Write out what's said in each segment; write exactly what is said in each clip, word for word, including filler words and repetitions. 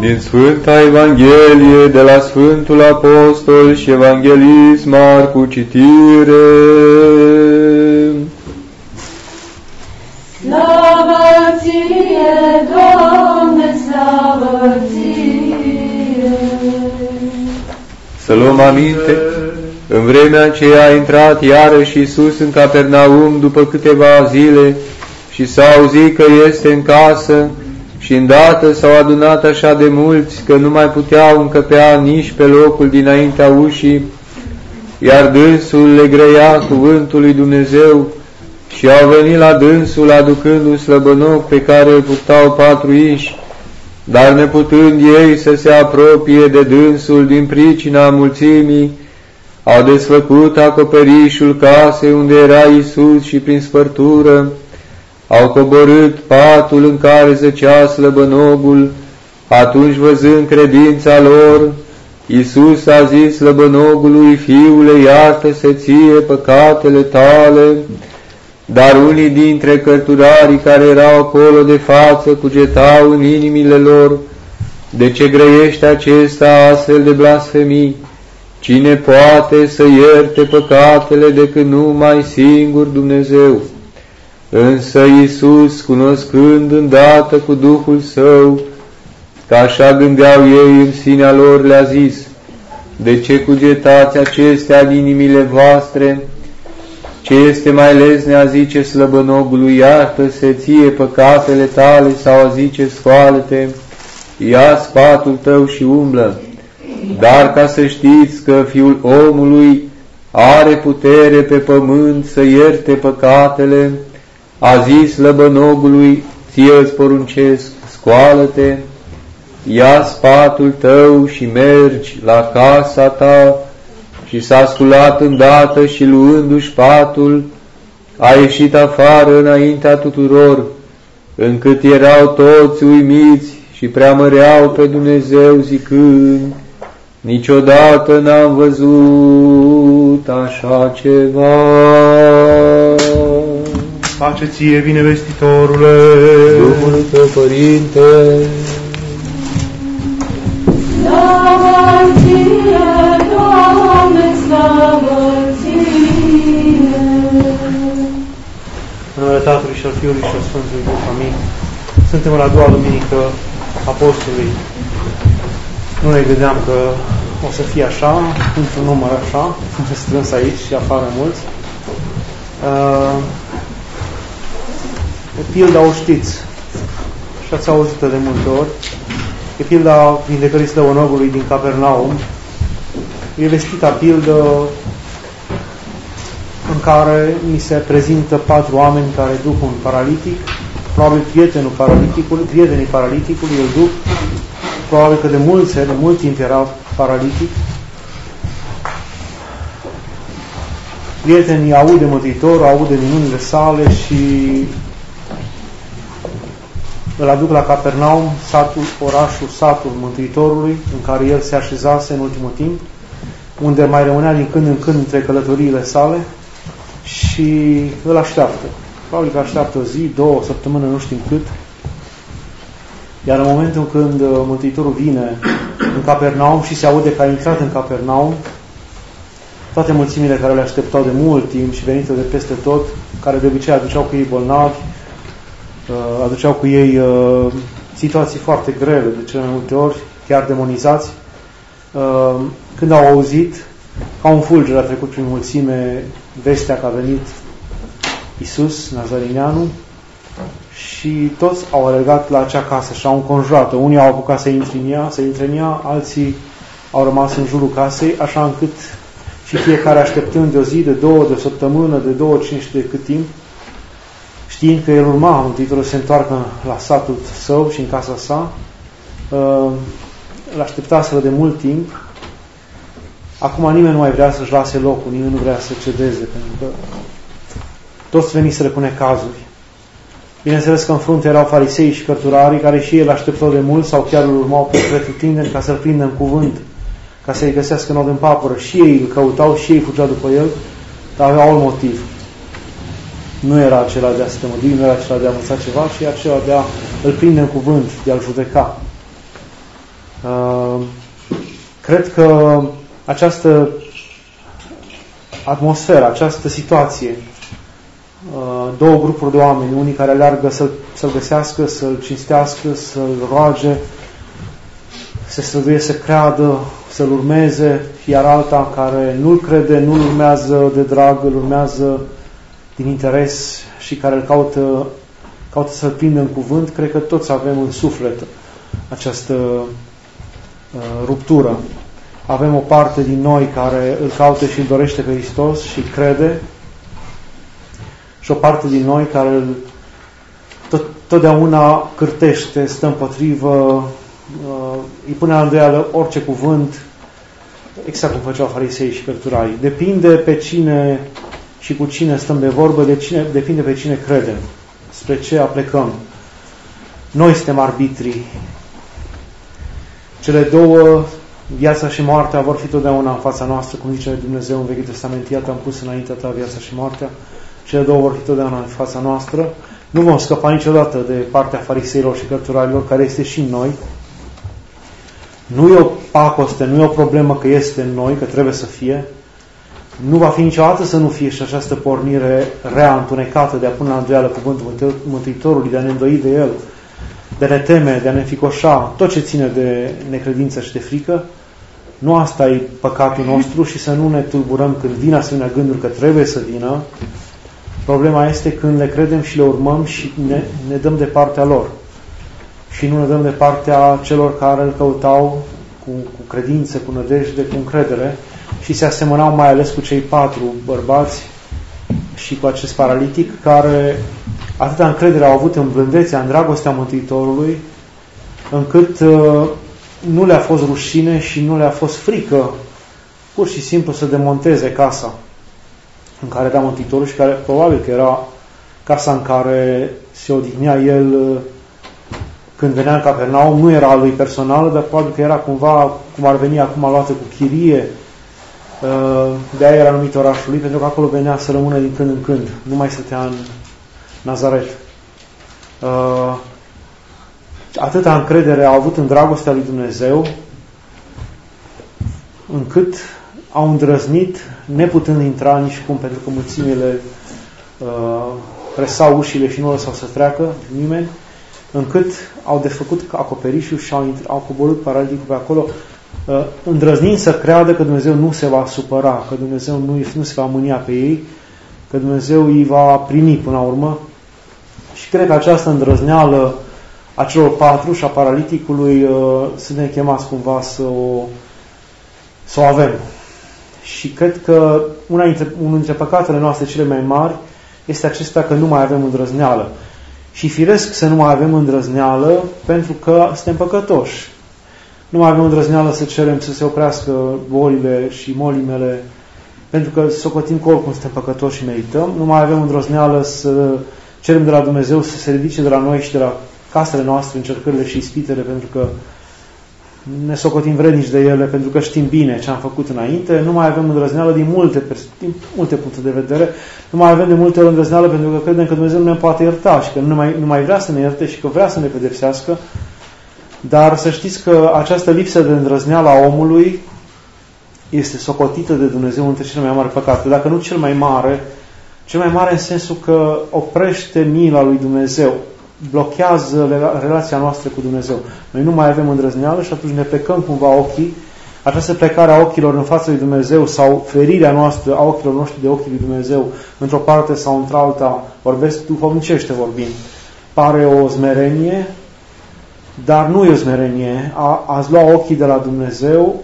Din Sfânta Evanghelie de la Sfântul Apostol și Evanghelist Marcu, citire. Slavă ție, Doamne, slavă ție! Să luăm aminte, în vremea aceea a intrat iarăși Iisus în Capernaum după câteva zile și s-a auzit că este în casă, și îndată s-au adunat așa de mulți că nu mai puteau încăpea nici pe locul dinaintea ușii, iar dânsul le grăia cuvântul lui Dumnezeu și au venit la dânsul aducând un slăbănoc pe care îl purtau patru inși, dar neputând ei să se apropie de dânsul din pricina mulțimii, au desfăcut acoperișul casei unde era Iisus și prin spărtură au coborât patul în care zăcea slăbănogul. Atunci, văzând credința lor, Iisus a zis slăbănogului: Fiule, iartă-se ție păcatele tale. Dar unii dintre cărturarii care erau acolo de față cugetau în inimile lor: De ce grăiește acesta astfel de blasfemii? Cine poate să ierte păcatele decât numai singur Dumnezeu? Însă Iisus, cunoscând îndată cu Duhul Său că așa gândeau ei în sinea lor, le-a zis: De ce cugetați acestea în inimile voastre? Ce este mai lesne a zice slăbănogului: Iartă-se ție păcatele tale, sau a zice: Scoală-te, ia spatul tău și umblă? Dar ca să știți că Fiul omului are putere pe pământ să ierte păcatele, a zis slăbănogului: Ție îți poruncesc, scoală-te, ia spatul tău și mergi la casa ta. Și s-a sculat îndată și, luându-și patul, a ieșit afară înaintea tuturor, încât erau toți uimiți și preamăreau pe Dumnezeu zicând: Niciodată n-am văzut așa ceva. Pace ție, binevestitorule, Duhului tău, Părinte. Slavă ție, Doamne, slavă ție! în numele Tatălui și al Fiului și al Sfântului Duh, amin. Suntem la a doua duminică Apostolului. Nu ne gândeam că o să fie așa, într-un număr așa, strâns aici și afară mulți. Uh, e pilda, o știți și ați auzit-o de multe ori. E pilda vindecării slăbănogului din Capernaum. E vestita pildă în care mi se prezintă patru oameni care duc un paralitic, probabil prietenul paraliticului, prietenii paraliticului îl duc, probabil că de mulți, de mult timp era paralitic. Prietenii aud de Mântuitorul, aud de minunile sale și îl aduc la Capernaum, satul, orașul, satul Mântuitorului, în care el se așezase în ultimul timp, unde mai rămânea din când în când între călătoriile sale, și îl așteaptă. Probabil că așteaptă o zi, două, o săptămână, nu știm cât. Iar în momentul când Mântuitorul vine în Capernaum și se aude că a intrat în Capernaum, toate mulțimile care le așteptau de mult timp și venite de peste tot, care de obicei aduceau cu ei bolnavi, aduceau cu ei uh, situații foarte grele, de cele mai multe ori, chiar demonizați, uh, când au auzit, ca un fulger a trecut prin mulțime vestea că a venit Iisus, Nazarineanul, și toți au alergat la acea casă și au înconjurat-o. Unii au apucat să intre în ea, să intre în ea, alții au rămas în jurul casei, așa încât și fiecare așteptând de o zi, de două, de o săptămână, de două, cine știe de cât timp, știind că el urma Mântuitorul să se întoarcă la satul său și în casa sa, îl așteptaseră de mult timp. Acum nimeni nu mai vrea să-și lase locul, nimeni nu vrea să cedeze, pentru că toți veniseră cu necazuri. Bineînțeles că în frunte erau farisei și cărturarii, care și ei îl așteptau de mult sau chiar îl urmau pe pretutindeni ca să-l prindă în cuvânt, ca să-i găsească nod în papură. Și ei îl căutau, și ei fugeau după el, dar aveau alt motiv. Nu era acela de a se tămădui, nu era acela de a învăța ceva, ci acela de a îl prinde în cuvânt, de a-l judeca. Cred că această atmosferă, această situație, două grupuri de oameni, unii care aleargă să-l, să-l găsească, să-l cinstească, să-l roage, se străduie să creadă, să-l urmeze, iar alta care nu-l crede, nu-l urmează de drag, îl urmează din interes și care îl caută, caută să-l prindă în cuvânt, cred că toți avem în suflet această uh, ruptură. Avem o parte din noi care îl caută și îl dorește pe Hristos și crede, și o parte din noi care îl tot, totdeauna cârtește, stă împotrivă, uh, îi pune la îndoială orice cuvânt, exact cum făceau farisei și cărturarii. Depinde pe cine și cu cine stăm de vorbă, de cine, depinde pe cine credem, spre ce aplecăm. Noi suntem arbitrii. Cele două, viața și moartea, vor fi totdeauna în fața noastră, cum zice Dumnezeu în Vechiul Testament: iată, am pus înaintea ta viața și moartea. Cele două vor fi totdeauna în fața noastră. Nu vom scăpa niciodată de partea fariseilor și cărturarilor, care este și în noi. Nu e o pacoste, nu e o problemă că este în noi, că trebuie să fie. Nu va fi niciodată să nu fie și această pornire rea, întunecată, de a pune la îndoială cuvântul Mântuitorului, de a ne îndoi de El, de a ne teme, de a ne înficoșa, tot ce ține de necredință și de frică. Nu asta e păcatul nostru și să nu ne tulburăm când vin asemenea gânduri că trebuie să vină. Problema este când le credem și le urmăm și ne, ne dăm de partea lor. Și nu ne dăm de partea celor care îl căutau cu, cu credință, cu nădejde, cu încredere și se asemănau mai ales cu cei patru bărbați și cu acest paralitic care atâta încredere au avut în blândețea, în dragostea Mântuitorului, încât uh, nu le-a fost rușine și nu le-a fost frică pur și simplu să demonteze casa în care era Mântuitorul și care probabil că era casa în care se odihnea el uh, când venea în Capernaum. Nu era a lui personală, dar probabil că era cumva, cum ar veni acum, luată cu chirie. De aia era numit orașul lui, pentru că acolo venea să rămână din când în când. Nu mai stătea în Nazaret. Atâta încredere au avut în dragostea lui Dumnezeu, încât au îndrăznit, neputând intra nici cum, pentru că mulțimile presau ușile și nu lăsau să treacă nimeni, încât au desfăcut acoperișul și au, au coborât paraliticul pe acolo, uh, îndrăznind să creadă că Dumnezeu nu se va supăra, că Dumnezeu nu, nu se va mânia pe ei, că Dumnezeu îi va primi până la urmă. Și cred că această îndrăzneală a celor patru și a paraliticului uh, suntem chemați cumva să o, să o avem. Și cred că una dintre, unul dintre păcatele noastre cele mai mari este acesta că nu mai avem îndrăzneală. Și firesc să nu mai avem îndrăzneală pentru că suntem păcătoși. Nu mai avem îndrăzneală să cerem să se oprească bolile și molimele, pentru că socotim că oricum suntem păcătoși și merităm. Nu mai avem îndrăzneală să cerem de la Dumnezeu să se ridice de la noi și de la casele noastre încercările și ispitele, pentru că ne socotim vrednici de ele, pentru că știm bine ce am făcut înainte. Nu mai avem îndrăzneală din multe, din multe puncte de vedere. Nu mai avem de multe ori îndrăzneală pentru că credem că Dumnezeu nu ne poate ierta și că nu mai, nu mai vrea să ne ierte și că vrea să ne pedepsească. Dar să știți că această lipsă de îndrăzneală a omului este socotită de Dumnezeu între cele mai mari păcate. Dacă nu cel mai mare, cel mai mare în sensul că oprește mila lui Dumnezeu, blochează relația noastră cu Dumnezeu. Noi nu mai avem îndrăzneală și atunci ne plecăm cumva ochii. Această plecare a ochilor în fața lui Dumnezeu sau ferirea noastră a ochilor noștri de ochii lui Dumnezeu într-o parte sau într-alta, vorbesc duhovnicește vorbind, pare o smerenie, dar nu e o smerenie. A, a-ți lua ochii de la Dumnezeu,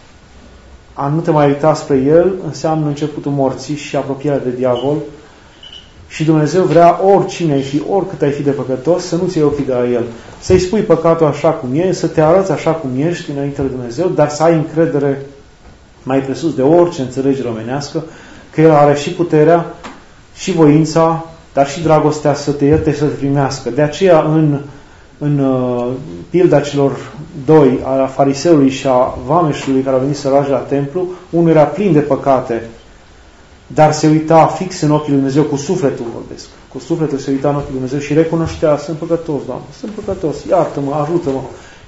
a nu te mai uita spre El, înseamnă începutul morții și apropierea de diavol. Și Dumnezeu vrea oricine ai fi, oricât ai fi de păcătos, să nu-ți iei ochii de la El. Să-i spui păcatul așa cum e, să te arăți așa cum ești înainte de Dumnezeu, dar să ai încredere mai presus de orice înțelegere omenească, că El are și puterea, și voința, dar și dragostea să te ierte și să te primească. De aceea, în, în uh, pilda celor doi, a fariseului și a vameșului care au venit să roage la templu, unul era plin de păcate, dar se uita fix în ochii lui Dumnezeu, cu sufletul vorbesc. Cu sufletul se uita în ochii lui Dumnezeu și recunoștea: sunt păcătos, Doamne, sunt păcătos, iartă-mă, ajută-mă.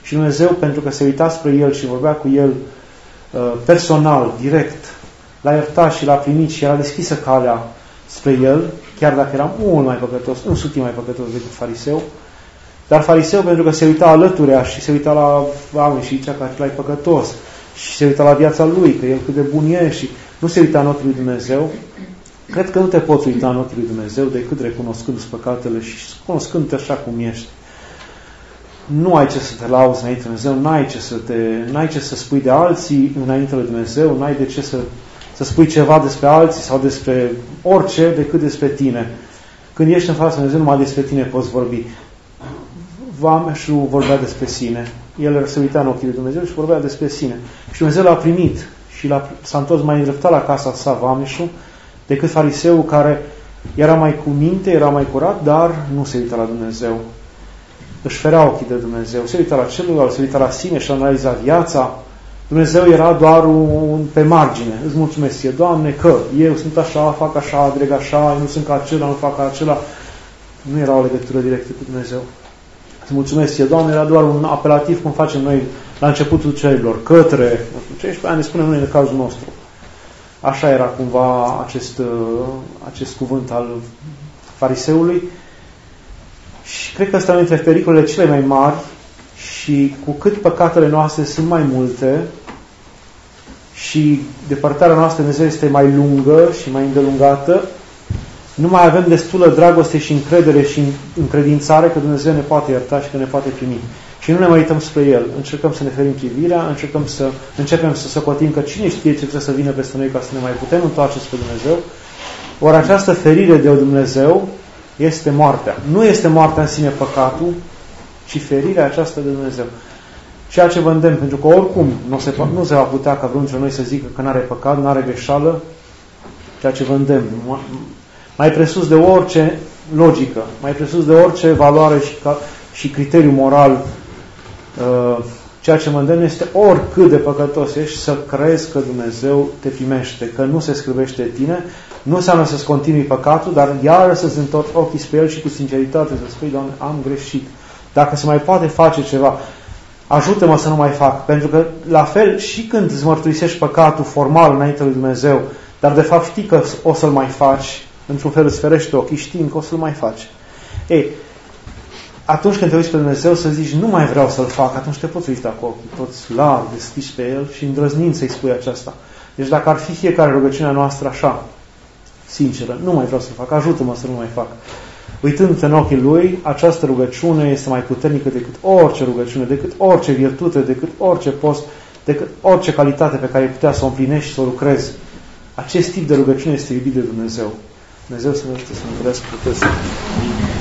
Și Dumnezeu, pentru că se uita spre el și vorbea cu el personal, direct, l-a iertat și l-a primit și era deschisă calea spre el, chiar dacă era mult mai păcătos, însutit mai păcătos decât fariseu. Dar fariseu, pentru că se uita alăturea și se uita la oameni și zicea că acela e păcătos și se uita la viața lui, că el cât de bun e și nu se uita în ochii lui Dumnezeu, cred că nu te poți uita în ochii lui Dumnezeu decât recunoscându-ți păcatele și cunoscându-te așa cum ești. Nu ai ce să te lauzi înainte de Dumnezeu, n-ai ce să, te, n-ai ce să spui de alții înainte de Dumnezeu, n-ai de ce să, să spui ceva despre alții sau despre orice decât despre tine. Când ești în fața lui Dumnezeu, numai despre tine poți vorbi. Vameșul vorbea despre sine. El se uita în ochii lui Dumnezeu și vorbea despre sine. Și Dumnezeu l-a primit și l-a, s-a întors mai îndreptat la casa sa, vameșul, decât fariseul care era mai cu minte, era mai curat, dar nu se uita la Dumnezeu. Își ferea ochii de Dumnezeu. Se uita la celălalt, se uita la sine și analiza viața. Dumnezeu era doar un, pe margine. Îți mulțumesc ție, Doamne, că eu sunt așa, fac așa, adreg așa, nu sunt ca acela, nu fac ca acela. Nu era o legătură directă cu Dumnezeu. Îți mulțumesc ție, Doamne, era doar un apelativ cum facem noi la începutul cerilor, către, nu știu, treisprezece ani, ne spunem noi în cazul nostru. Așa era cumva acest, acest cuvânt al fariseului. Și cred că ăsta dintre pericolele cele mai mari și cu cât păcatele noastre sunt mai multe și depărtarea noastră de Dumnezeu este mai lungă și mai îndelungată, nu mai avem destulă dragoste și încredere și încredințare că Dumnezeu ne poate ierta și că ne poate primi. Și nu ne mai uităm spre El. Încercăm să ne ferim privirea, încercăm să, începem să socotim că cine știe ce trebuie să vină peste noi ca să ne mai putem întoarce spre Dumnezeu. Ori această ferire de Dumnezeu este moartea. Nu este moartea în sine păcatul, ci ferirea aceasta de Dumnezeu. Ceea ce vă îndemn, pentru că oricum nu se, nu se va putea ca vreunul dintre noi să zică că nu are păcat, nu are greșeală, ceea ce vă îndemn, mai presus de orice logică, mai presus de orice valoare și, și criteriu moral, ceea ce mă îndemn este oricât de păcătos ești să crezi că Dumnezeu te primește, că nu se scârbește de tine. Nu înseamnă să-ți continui păcatul, dar iară să-ți întorci ochii spre El și cu sinceritate să spui, Doamne, am greșit. Dacă se mai poate face ceva, ajută-mă să nu mai fac. Pentru că, la fel, și când îți mărturisești păcatul formal înainte lui Dumnezeu, dar de fapt știi că o să-l mai faci, într-un fel îți ferești ochii, știind că o să-l mai faci. Ei, atunci când te uiți pe Dumnezeu să zici, nu mai vreau să-l fac, atunci te poți uita cu ochii, toți larg, deschiși pe El și îndrăznind să-i spui aceasta. Deci dacă ar fi fiecare rugăciunea noastră așa, sinceră, nu mai vreau să fac, ajută-mă să nu mai fac. Uitându-te în ochii Lui, această rugăciune este mai puternică decât orice rugăciune, decât orice virtute, decât orice post, decât orice calitate pe care ai putea să o împlinești și să o lucrezi. Acest tip de rugăciune este iubit de Dumnezeu. Dumnezeu să ne ajute să ne întâlnească cu